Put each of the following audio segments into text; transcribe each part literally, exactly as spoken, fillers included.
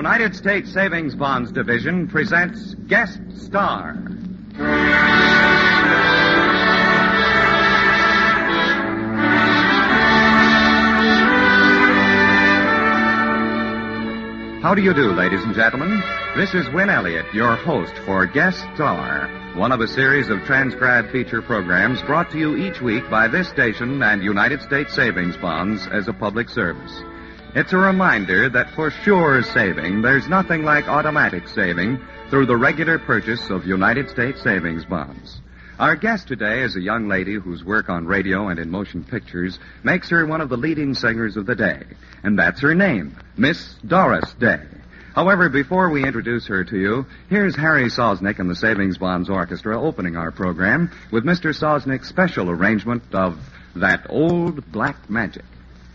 United States Savings Bonds Division presents Guest Star. How do you do, ladies and gentlemen? This is Win Elliott, your host for Guest Star, one of a series of transcribed feature programs brought to you each week by this station and United States Savings Bonds as a public service. It's a reminder that for sure saving, there's nothing like automatic saving through the regular purchase of United States Savings Bonds. Our guest today is a young lady whose work on radio and in motion pictures makes her one of the leading singers of the day. And that's her name, Miss Doris Day. However, before we introduce her to you, here's Harry Sosnick and the Savings Bonds Orchestra opening our program with Mister Sosnick's special arrangement of That Old Black Magic.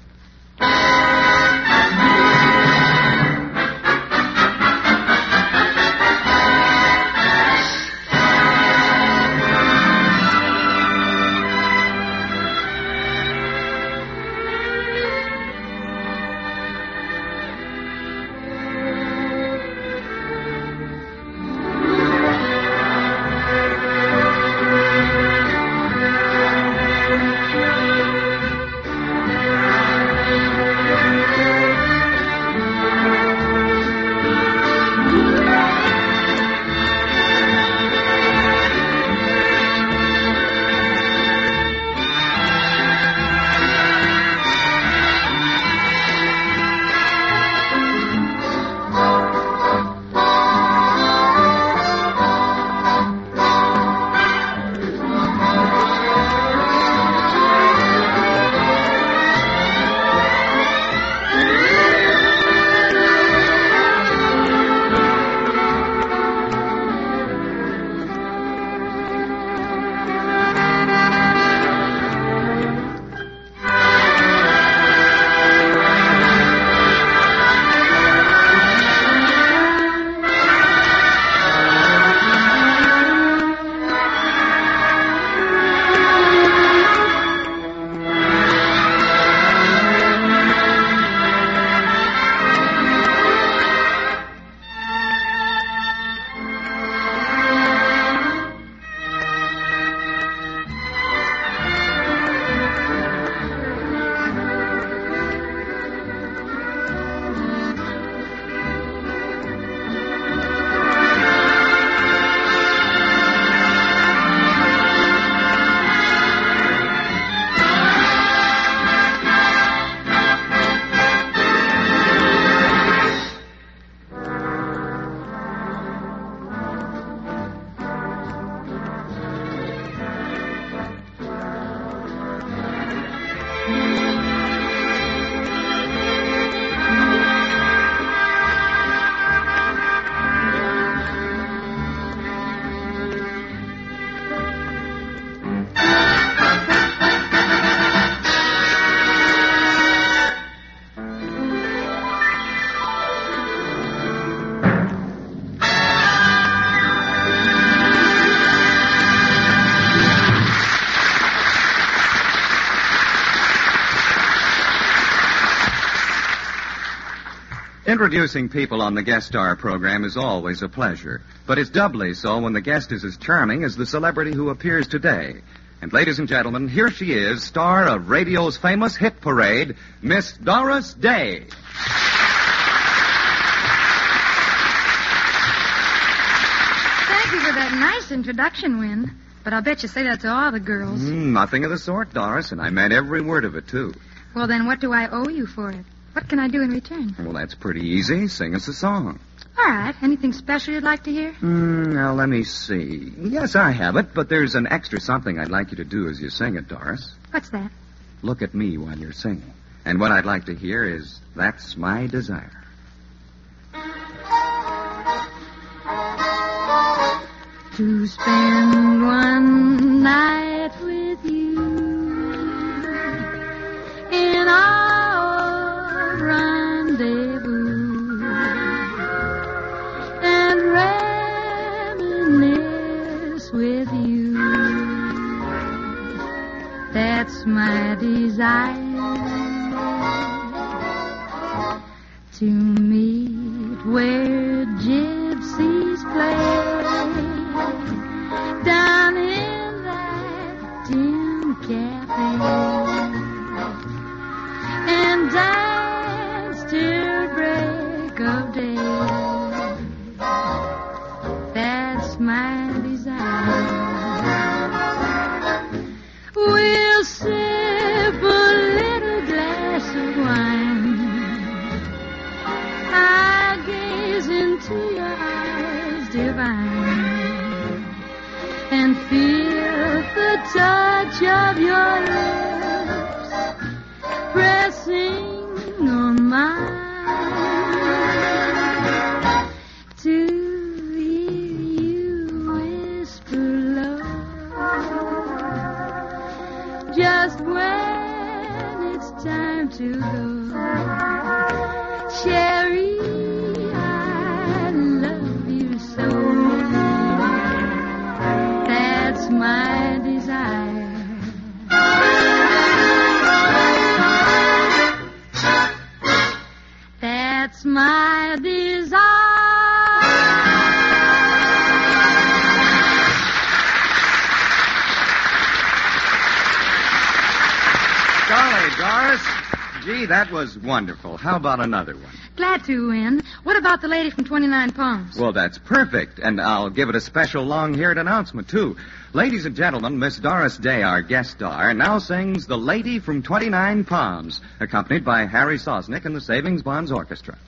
Introducing people on the Guest Star program is always a pleasure, but it's doubly so when the guest is as charming as the celebrity who appears today. And ladies and gentlemen, here she is, star of radio's famous hit parade, Miss Doris Day. Thank you for that nice introduction, Win. But I'll bet you say that to all the girls. Mm, nothing of the sort, Doris, and I meant every word of it, too. Well, then what do I owe you for it? What can I do in return? Well, that's pretty easy. Sing us a song. All right. Anything special you'd like to hear? Mm, now, let me see. Yes, I have it, but there's an extra something I'd like you to do as you sing it, Doris. What's that? Look at me while you're singing. And what I'd like to hear is, That's My Desire. To spend one night with you in our rendezvous and reminisce with you. That's my desire, to meet where gypsies play, down in that dim cafe, and dance till break of day. That's my desire. We'll sip a little glass of wine. I gaze into your eyes divine and feel the touch of your lips pressing on mine. To hear you whisper low, just when it's time to go. Cherry, I love you so. That's my desire. That's my desire. Golly, Doris. Gee, that was wonderful. How about another one? Glad to, Win. What about the lady from twenty-nine Palms? Well, that's perfect. And I'll give it a special long-haired announcement, too. Ladies and gentlemen, Miss Doris Day, our guest star, now sings The Lady from twenty-nine Palms, accompanied by Harry Sosnick and the Savings Bonds Orchestra.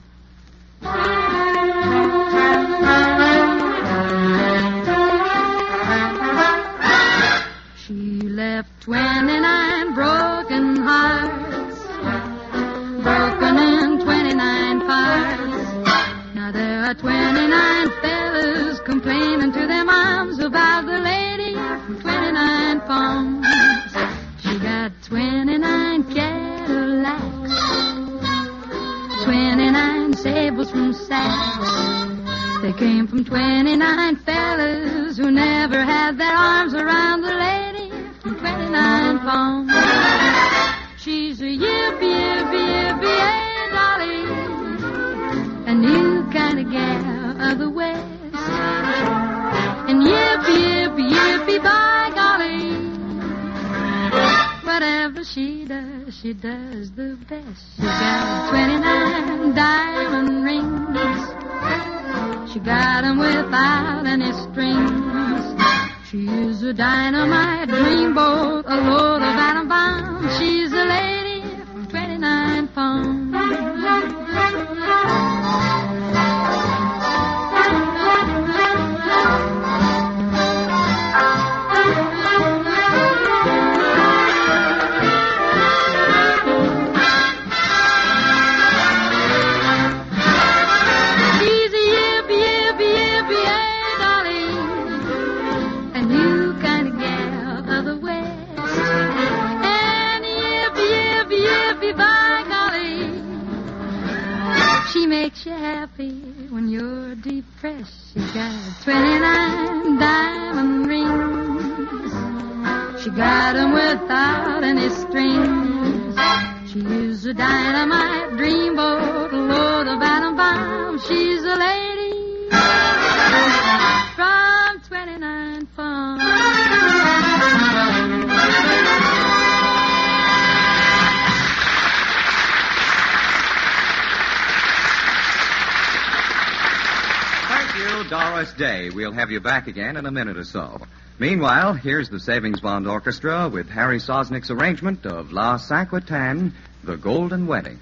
She left twenty-nine broken hearts, broken in twenty-nine parts. Now there are twenty-nine fellas complaining to their moms about the lady from twenty-nine Palms. She got twenty-nine Cadillacs, twenty-nine sables from Saks. They came from twenty-nine fellas who never had their arms around the lady from twenty-nine Palms. She's a yippee, yippee, yippee, hey, Dolly, a new kind of gal of the West. And yippee, yippee, yippee, by golly, whatever she does, she does the best. She got twenty-nine diamond rings. She got 'em without any strings. She's a dynamite dreamboat, a load of atom bombs. She's a lady from twenty-nine Palms. Makes you happy when you're depressed. She got twenty-nine diamond rings. She got 'em without any strings. She's a dynamite dreamboat, a load of atom bombs. She's a lady from twenty-nine Palms. Doris Day. We'll have you back again in a minute or so. Meanwhile, here's the Savings Bond Orchestra with Harry Sosnick's arrangement of La Cinquantaine, The Golden Wedding.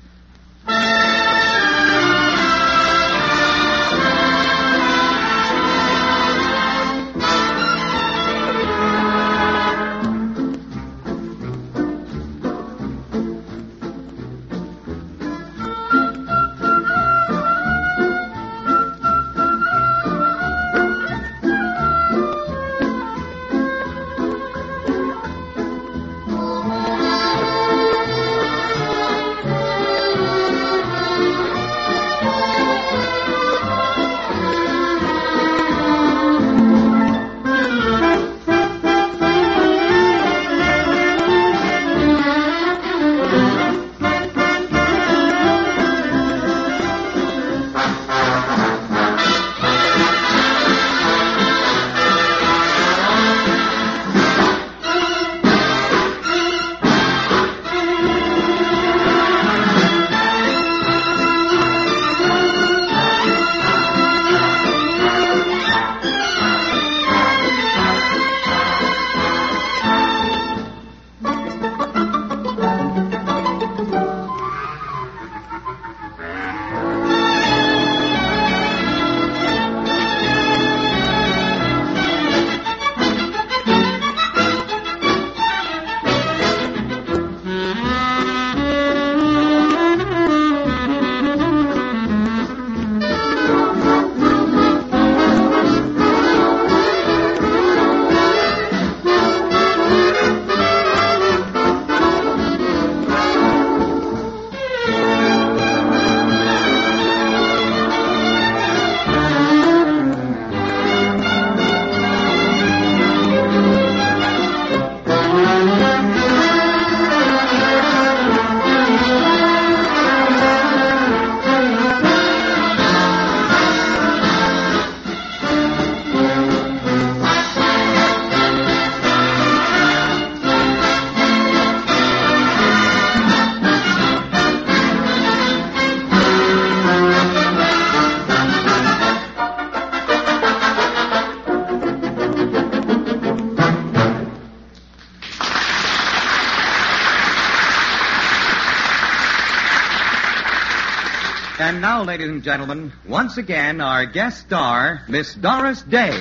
And now, ladies and gentlemen, once again, our guest star, Miss Doris Day.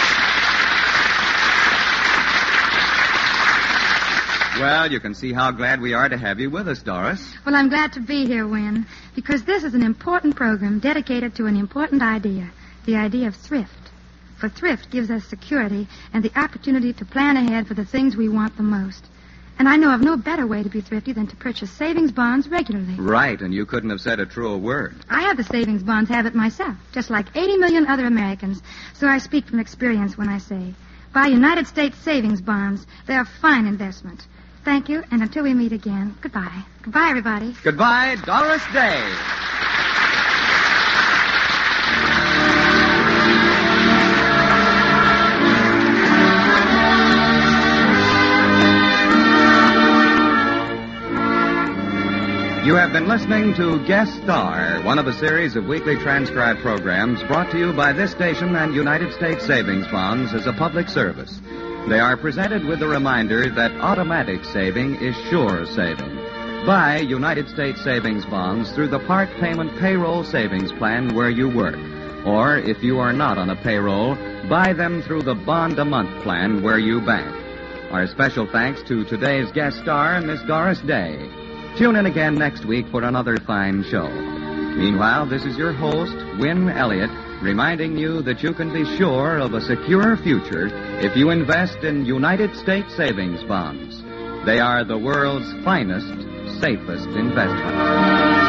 Well, you can see how glad we are to have you with us, Doris. Well, I'm glad to be here, Win, because this is an important program dedicated to an important idea, the idea of thrift. For thrift gives us security and the opportunity to plan ahead for the things we want the most. And I know of no better way to be thrifty than to purchase savings bonds regularly. Right, and you couldn't have said a truer word. I have the savings bonds habit myself, just like eighty million other Americans, so I speak from experience when I say, buy United States savings bonds. They're a fine investment. Thank you, and until we meet again, goodbye. Goodbye, everybody. Goodbye, Doris Day. You have been listening to Guest Star, one of a series of weekly transcribed programs brought to you by this station and United States Savings Bonds as a public service. They are presented with the reminder that automatic saving is sure saving. Buy United States Savings Bonds through the part payment payroll savings plan where you work. Or, if you are not on a payroll, buy them through the bond-a-month plan where you bank. Our special thanks to today's guest star, Miss Doris Day. Tune in again next week for another fine show. Meanwhile, this is your host, Win Elliott, reminding you that you can be sure of a secure future if you invest in United States savings bonds. They are the world's finest, safest investment.